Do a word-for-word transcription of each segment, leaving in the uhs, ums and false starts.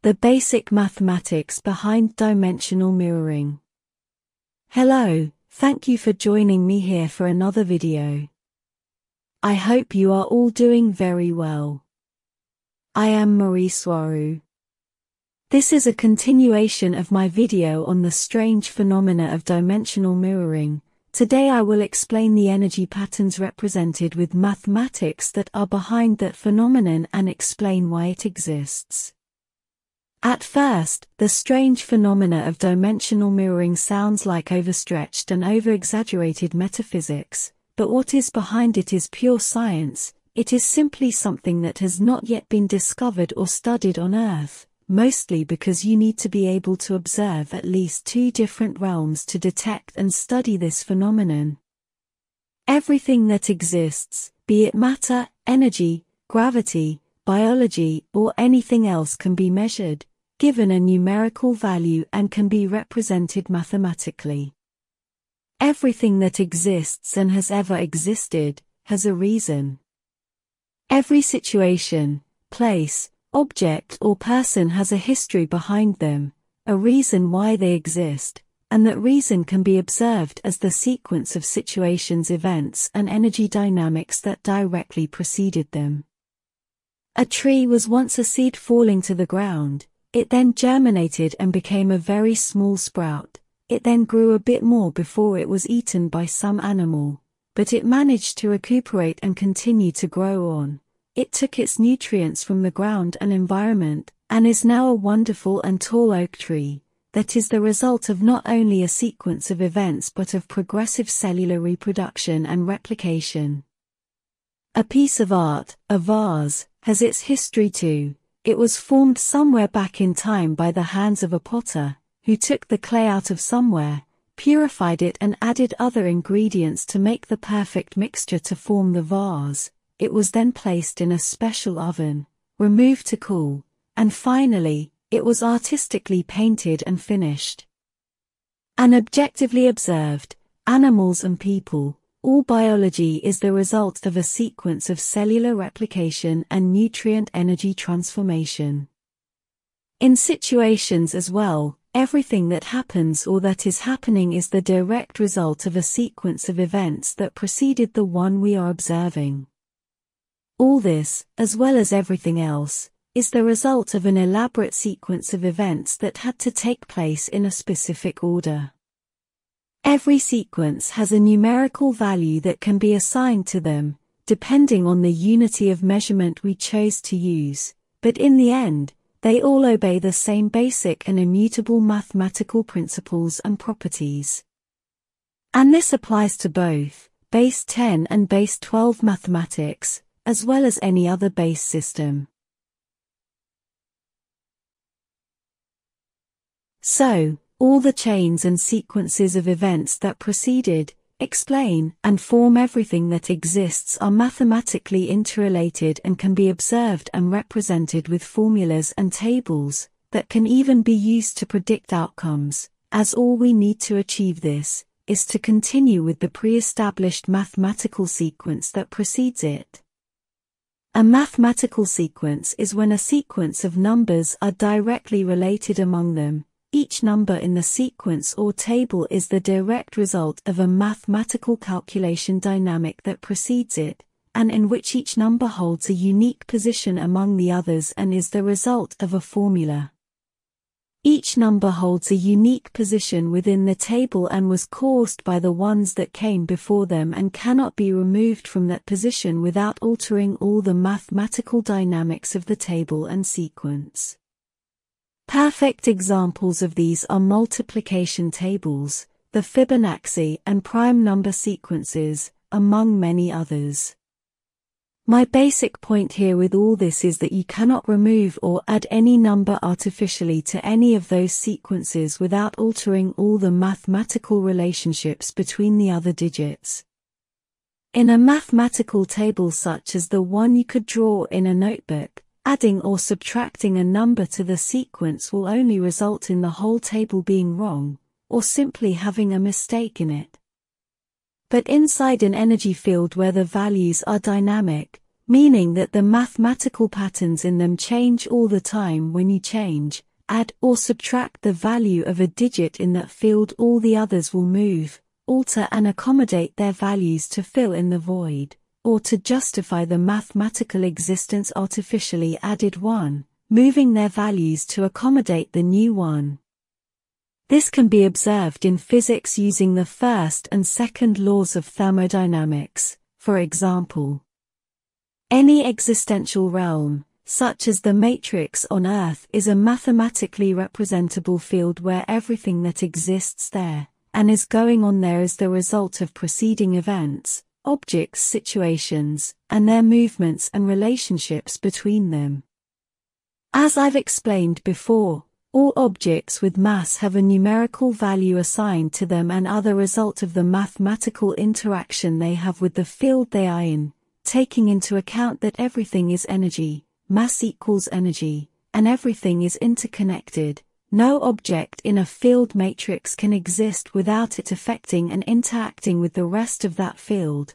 The basic mathematics behind dimensional mirroring. Hello, thank you for joining me here for another video. I hope you are all doing very well. I am Marie Soirou. This is a continuation of my video on the strange phenomena of dimensional mirroring. Today I will explain the energy patterns represented with mathematics that are behind that phenomenon and explain why it exists. At first, the strange phenomena of dimensional mirroring sounds like overstretched and over-exaggerated metaphysics, but what is behind it is pure science. It is simply something that has not yet been discovered or studied on Earth, mostly because you need to be able to observe at least two different realms to detect and study this phenomenon. Everything that exists, be it matter, energy, gravity, biology, or anything else can be measured, given a numerical value and can be represented mathematically. Everything that exists and has ever existed, has a reason. Every situation, place, object or person has a history behind them, a reason why they exist, and that reason can be observed as the sequence of situations, events and energy dynamics that directly preceded them. A tree was once a seed falling to the ground. It then germinated and became a very small sprout. It then grew a bit more before it was eaten by some animal, but it managed to recuperate and continue to grow on. It took its nutrients from the ground and environment, and is now a wonderful and tall oak tree, that is the result of not only a sequence of events but of progressive cellular reproduction and replication. A piece of art, a vase, has its history too. It was formed somewhere back in time by the hands of a potter, who took the clay out of somewhere, purified it and added other ingredients to make the perfect mixture to form the vase. It was then placed in a special oven, removed to cool, and finally, it was artistically painted and finished. And objectively observed, animals and people, all biology is the result of a sequence of cellular replication and nutrient energy transformation. In situations as well, everything that happens or that is happening is the direct result of a sequence of events that preceded the one we are observing. All this, as well as everything else, is the result of an elaborate sequence of events that had to take place in a specific order. Every sequence has a numerical value that can be assigned to them, depending on the unity of measurement we chose to use, but in the end, they all obey the same basic and immutable mathematical principles and properties. And this applies to both base ten and base twelve mathematics, as well as any other base system. So, all the chains and sequences of events that preceded, explain, and form everything that exists are mathematically interrelated and can be observed and represented with formulas and tables, that can even be used to predict outcomes, as all we need to achieve this, is to continue with the pre-established mathematical sequence that precedes it. A mathematical sequence is when a sequence of numbers are directly related among them. Each number in the sequence or table is the direct result of a mathematical calculation dynamic that precedes it, and in which each number holds a unique position among the others and is the result of a formula. Each number holds a unique position within the table and was caused by the ones that came before them and cannot be removed from that position without altering all the mathematical dynamics of the table and sequence. Perfect examples of these are multiplication tables, the Fibonacci and prime number sequences, among many others. My basic point here with all this is that you cannot remove or add any number artificially to any of those sequences without altering all the mathematical relationships between the other digits. In a mathematical table such as the one you could draw in a notebook, adding or subtracting a number to the sequence will only result in the whole table being wrong, or simply having a mistake in it. But inside an energy field where the values are dynamic, meaning that the mathematical patterns in them change all the time when you change, add or subtract the value of a digit in that field. All the others will move, alter and accommodate their values to fill in the void, or to justify the mathematical existence artificially added one, moving their values to accommodate the new one. This can be observed in physics using the first and second laws of thermodynamics. For example, any existential realm, such as the matrix on Earth, is a mathematically representable field where everything that exists there, and is going on there is the result of preceding events, objects, situations, and their movements and relationships between them. As I've explained before, all objects with mass have a numerical value assigned to them and are the result of the mathematical interaction they have with the field they are in, taking into account that everything is energy, mass equals energy, and everything is interconnected. No object in a field matrix can exist without it affecting and interacting with the rest of that field.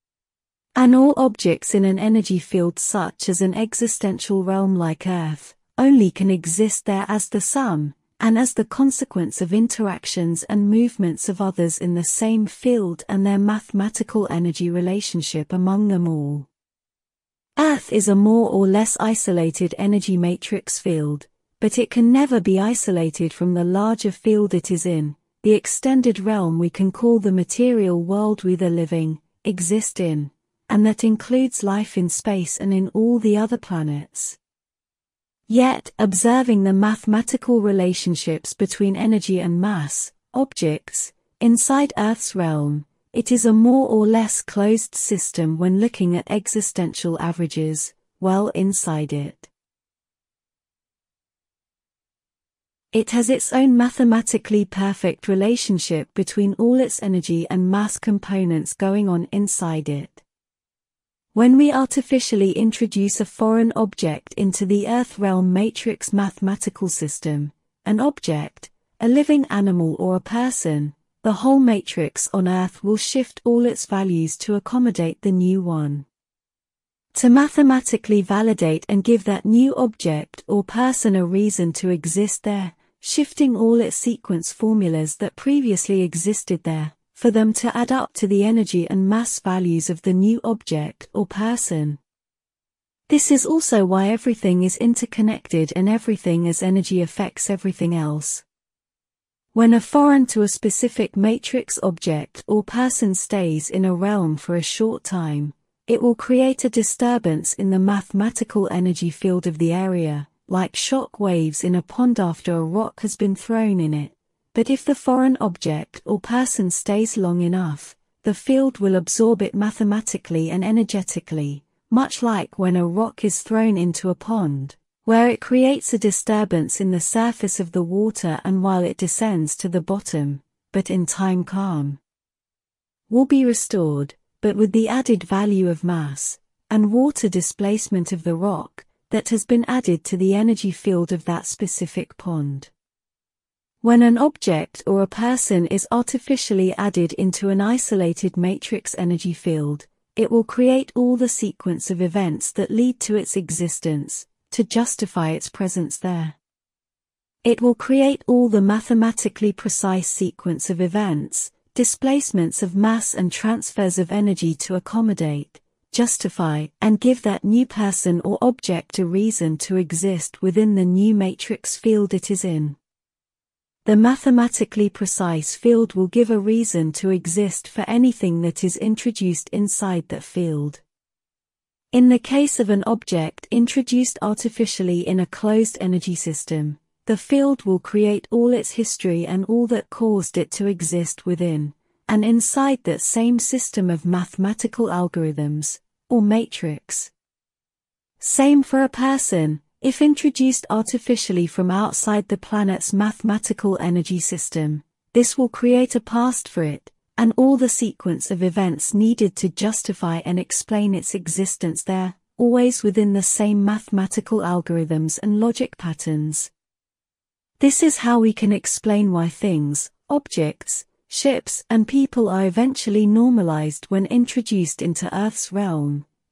And all objects in an energy field such as an existential realm like Earth, only can exist there as the sum, and as the consequence of interactions and movements of others in the same field and their mathematical energy relationship among them all. Earth is a more or less isolated energy matrix field, but it can never be isolated from the larger field it is in, the extended realm we can call the material world we the living, exist in, and that includes life in space and in all the other planets. Yet, observing the mathematical relationships between energy and mass, objects, inside Earth's realm, it is a more or less closed system when looking at existential averages, well inside it. It has its own mathematically perfect relationship between all its energy and mass components going on inside it. When we artificially introduce a foreign object into the Earth realm matrix mathematical system, an object, a living animal or a person, the whole matrix on Earth will shift all its values to accommodate the new one. To mathematically validate and give that new object or person a reason to exist there, shifting all its sequence formulas that previously existed there, for them to add up to the energy and mass values of the new object or person. This is also why everything is interconnected and everything as energy affects everything else. When a foreign to a specific matrix object or person stays in a realm for a short time, it will create a disturbance in the mathematical energy field of the area, like shock waves in a pond after a rock has been thrown in it. But if the foreign object or person stays long enough, the field will absorb it mathematically and energetically, much like when a rock is thrown into a pond, where it creates a disturbance in the surface of the water and while it descends to the bottom, but in time calm, will be restored, but with the added value of mass and water displacement of the rock that has been added to the energy field of that specific pond. When an object or a person is artificially added into an isolated matrix energy field, it will create all the sequence of events that lead to its existence, to justify its presence there. It will create all the mathematically precise sequence of events, displacements of mass and transfers of energy to accommodate, justify, and give that new person or object a reason to exist within the new matrix field it is in. The mathematically precise field will give a reason to exist for anything that is introduced inside that field. In the case of an object introduced artificially in a closed energy system, the field will create all its history and all that caused it to exist within, and inside that same system of mathematical algorithms, or matrix. Same for a person. If introduced artificially from outside the planet's mathematical energy system, this will create a past for it, and all the sequence of events needed to justify and explain its existence there, always within the same mathematical algorithms and logic patterns. This is how we can explain why things, objects, ships, and people are eventually normalized when introduced into Earth's realm,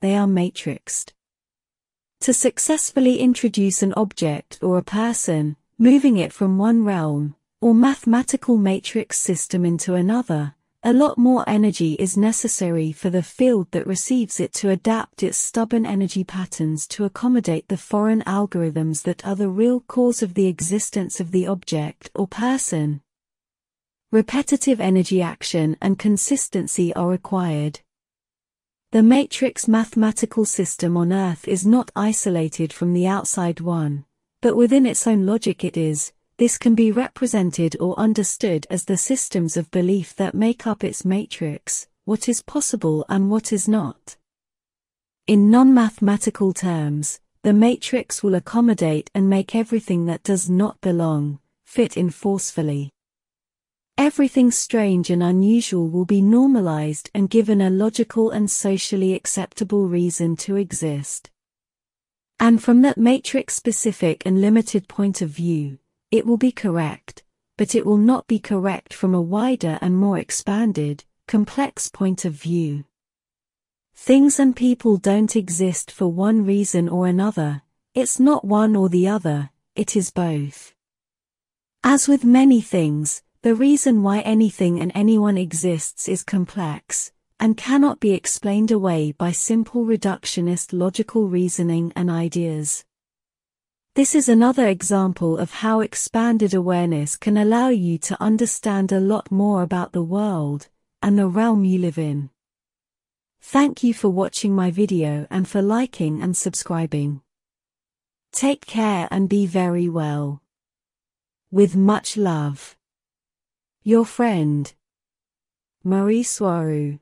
they are matrixed. To successfully introduce an object or a person, moving it from one realm, or mathematical matrix system into another, a lot more energy is necessary for the field that receives it to adapt its stubborn energy patterns to accommodate the foreign algorithms that are the real cause of the existence of the object or person. Repetitive energy action and consistency are required. The matrix mathematical system on Earth is not isolated from the outside one, but within its own logic it is. This can be represented or understood as the systems of belief that make up its matrix, what is possible and what is not. In non-mathematical terms, the matrix will accommodate and make everything that does not belong, fit in forcefully. Everything strange and unusual will be normalized and given a logical and socially acceptable reason to exist. And from that matrix-specific and limited point of view, it will be correct, but it will not be correct from a wider and more expanded, complex point of view. Things and people don't exist for one reason or another, it's not one or the other, it is both. As with many things, the reason why anything and anyone exists is complex, and cannot be explained away by simple reductionist logical reasoning and ideas. This is another example of how expanded awareness can allow you to understand a lot more about the world, and the realm you live in. Thank you for watching my video and for liking and subscribing. Take care and be very well. With much love. Your friend, Marie Soirou.